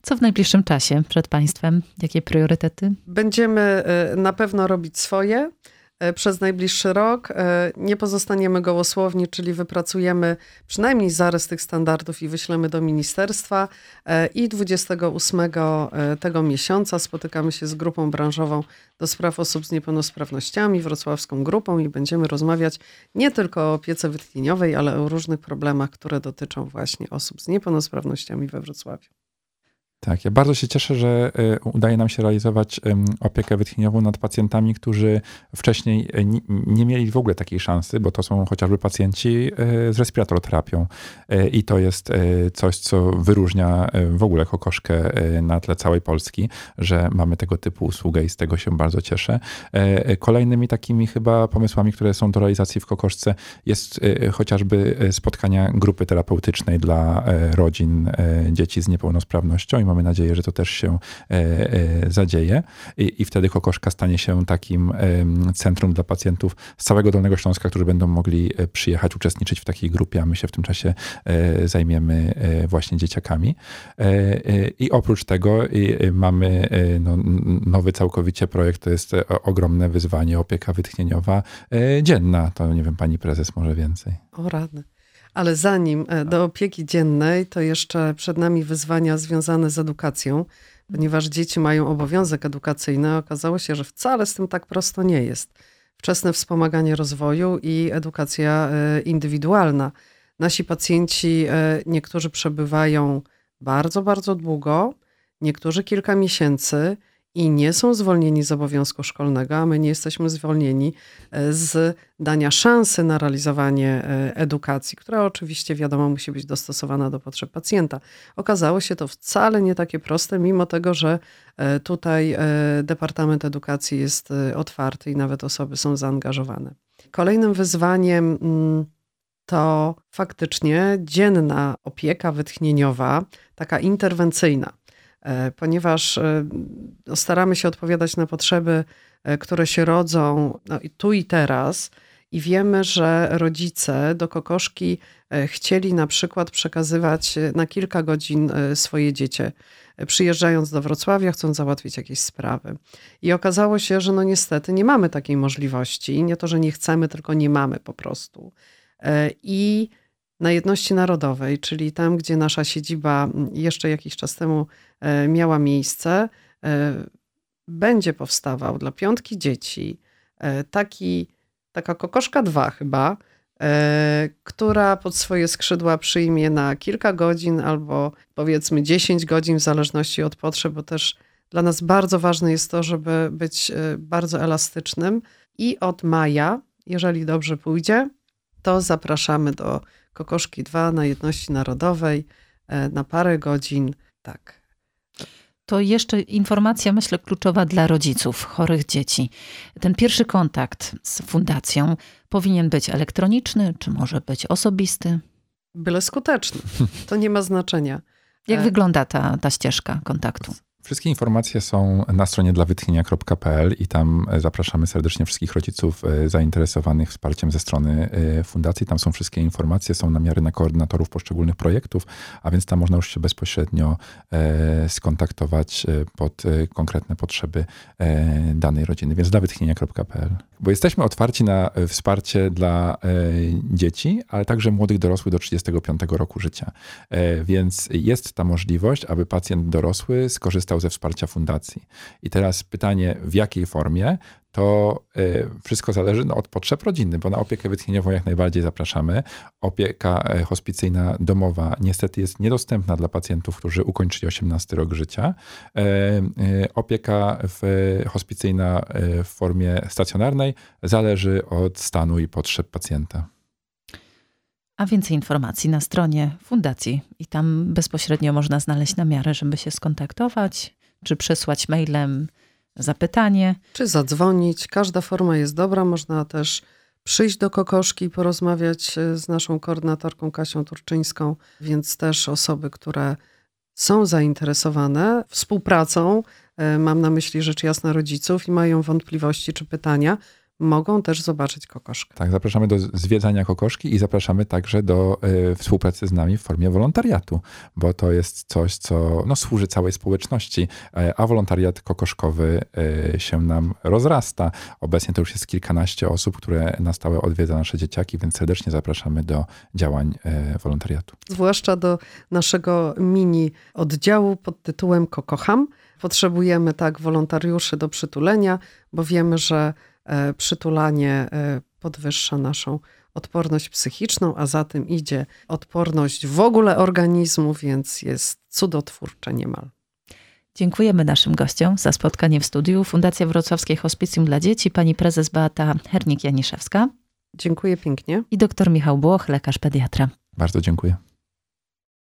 Co w najbliższym czasie przed Państwem? Jakie priorytety? Będziemy na pewno robić swoje. Przez najbliższy rok nie pozostaniemy gołosłowni, czyli wypracujemy przynajmniej zarys tych standardów i wyślemy do ministerstwa. I 28 tego miesiąca spotykamy się z grupą branżową do spraw osób z niepełnosprawnościami, wrocławską grupą, i będziemy rozmawiać nie tylko o opiece wytchnieniowej, ale o różnych problemach, które dotyczą właśnie osób z niepełnosprawnościami we Wrocławiu. Tak, ja bardzo się cieszę, że udaje nam się realizować opiekę wytchnieniową nad pacjentami, którzy wcześniej nie mieli w ogóle takiej szansy, bo to są chociażby pacjenci z respiratoroterapii. I to jest coś, co wyróżnia w ogóle Kokoszkę na tle całej Polski, że mamy tego typu usługę i z tego się bardzo cieszę. Kolejnymi takimi chyba pomysłami, które są do realizacji w Kokoszce, jest chociażby spotkania grupy terapeutycznej dla rodzin dzieci z niepełnosprawnością. Mamy nadzieję, że to też się zadzieje i wtedy Kokoszka stanie się takim centrum dla pacjentów z całego Dolnego Śląska, którzy będą mogli przyjechać, uczestniczyć w takiej grupie, a my się w tym czasie zajmiemy właśnie dzieciakami. I oprócz tego mamy nowy całkowicie projekt, to jest ogromne wyzwanie, opieka wytchnieniowa dzienna. To nie wiem, pani prezes może więcej. O rany. Ale zanim do opieki dziennej, to jeszcze przed nami wyzwania związane z edukacją, ponieważ dzieci mają obowiązek edukacyjny. Okazało się, że wcale z tym tak prosto nie jest. Wczesne wspomaganie rozwoju i edukacja indywidualna. Nasi pacjenci, niektórzy przebywają bardzo, bardzo długo, niektórzy kilka miesięcy i nie są zwolnieni z obowiązku szkolnego, a my nie jesteśmy zwolnieni z dania szansy na realizowanie edukacji, która oczywiście, wiadomo, musi być dostosowana do potrzeb pacjenta. Okazało się to wcale nie takie proste, mimo tego, że tutaj Departament Edukacji jest otwarty i nawet osoby są zaangażowane. Kolejnym wyzwaniem to faktycznie dzienna opieka wytchnieniowa, taka interwencyjna. Ponieważ staramy się odpowiadać na potrzeby, które się rodzą tu i teraz, i wiemy, że rodzice do Kokoszki chcieli na przykład przekazywać na kilka godzin swoje dziecię. Przyjeżdżając do Wrocławia, chcą załatwić jakieś sprawy. I okazało się, że niestety nie mamy takiej możliwości. Nie to, że nie chcemy, tylko nie mamy po prostu. I na Jedności Narodowej, czyli tam, gdzie nasza siedziba jeszcze jakiś czas temu miała miejsce, będzie powstawał dla 5 dzieci taka Kokoszka 2 chyba, która pod swoje skrzydła przyjmie na kilka godzin albo powiedzmy 10 godzin w zależności od potrzeb, bo też dla nas bardzo ważne jest to, żeby być bardzo elastycznym. I od maja, jeżeli dobrze pójdzie, to zapraszamy do Kokoszki 2 na Jedności Narodowej na parę godzin. Tak. To jeszcze informacja, myślę, kluczowa dla rodziców chorych dzieci. Ten pierwszy kontakt z fundacją powinien być elektroniczny, czy może być osobisty? Byle skuteczny. To nie ma znaczenia. Jak wygląda ta ścieżka kontaktu? Wszystkie informacje są na stronie dlawytchnienia.pl i tam zapraszamy serdecznie wszystkich rodziców zainteresowanych wsparciem ze strony fundacji. Tam są wszystkie informacje, są namiary na koordynatorów poszczególnych projektów, a więc tam można już się bezpośrednio skontaktować pod konkretne potrzeby danej rodziny, więc dlawytchnienia.pl. Bo jesteśmy otwarci na wsparcie dla dzieci, ale także młodych dorosłych do 35 roku życia. Więc jest ta możliwość, aby pacjent dorosły skorzystał ze wsparcia fundacji. I teraz pytanie, w jakiej formie, to wszystko zależy od potrzeb rodziny, bo na opiekę wytchnieniową jak najbardziej zapraszamy. Opieka hospicyjna domowa niestety jest niedostępna dla pacjentów, którzy ukończyli 18 rok życia. Opieka hospicyjna w formie stacjonarnej zależy od stanu i potrzeb pacjenta. A więcej informacji na stronie fundacji i tam bezpośrednio można znaleźć namiary, żeby się skontaktować, czy przesłać mailem zapytanie. Czy zadzwonić. Każda forma jest dobra. Można też przyjść do Kokoszki i porozmawiać z naszą koordynatorką Kasią Turczyńską, więc też osoby, które są zainteresowane współpracą, mam na myśli rzecz jasna rodziców, i mają wątpliwości czy pytania, mogą też zobaczyć kokoszkę. Tak, zapraszamy do zwiedzania kokoszki i zapraszamy także do współpracy z nami w formie wolontariatu, bo to jest coś, co służy całej społeczności, a wolontariat kokoszkowy się nam rozrasta. Obecnie to już jest kilkanaście osób, które na stałe odwiedza nasze dzieciaki, więc serdecznie zapraszamy do działań wolontariatu. Zwłaszcza do naszego mini oddziału pod tytułem Kokocham. Potrzebujemy wolontariuszy do przytulenia, bo wiemy, że przytulanie podwyższa naszą odporność psychiczną, a za tym idzie odporność w ogóle organizmu, więc jest cudotwórcze niemal. Dziękujemy naszym gościom za spotkanie w studiu. Fundacja Wrocławskie Hospicjum dla Dzieci, pani prezes Beata Hernik-Janiszewska. Dziękuję pięknie. I dr Michał Błoch, lekarz pediatra. Bardzo dziękuję.